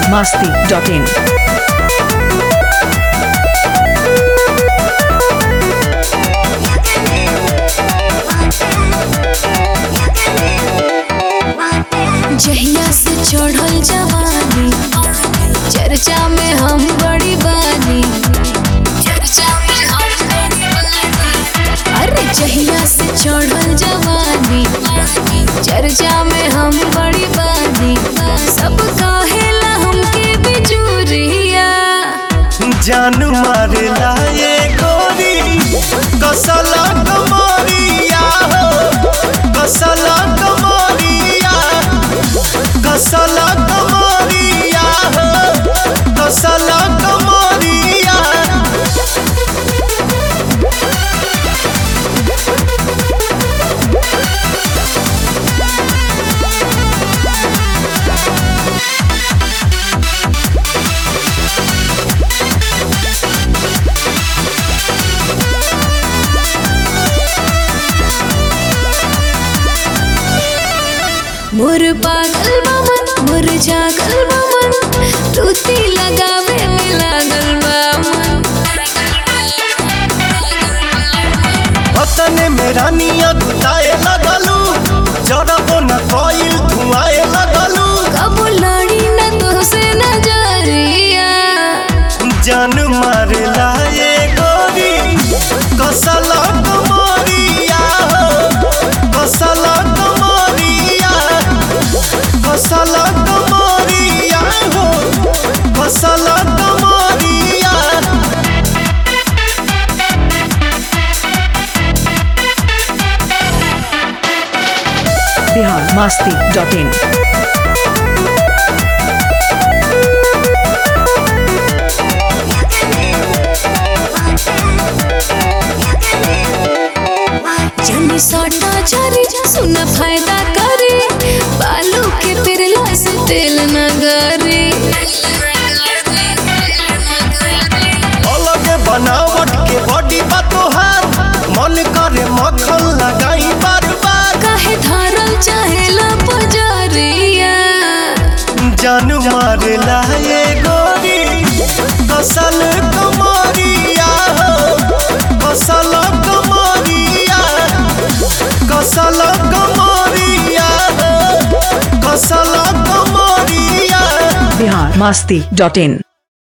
biharmasti.in जहिया से चढ़ल जवानी चर्चा में हम बड़ी बानी अरे जहिया से चढ़ल जवानी चर्चा में हम बड़ी बानी सब कहेला हमके बिजुरिया जान मारेला ये गोरी कसला कमरिया हो कसला कमरिया कसला कमरिया हो कसला कमरिया मोर पागल बमन मोर जागल बमन टूटी लगावे में लागल बमन वतने में रानिया गुताए लगलू जरबो न कोइल धुआए लगलू कबो लड़ी न तुझसे नजरिया जान मारेला ये गोरी कसला कमरिया हो कसला कमरिया कसला कमरिया हो कसला कमरिया biharmasti.in जनी सटा चरी सुन फायदा करे बालू के पिरला से तेल न गरे अलग बनावट के बॉडी बा तोहार मन करे मक्खन लगाई बार बार काहे धारल चाहेला पजरिया जान मारेला ये गोरी कसल कमरिया हो कसल कमरिया कसल कमरिया हो कसल कमरिया biharmasti.in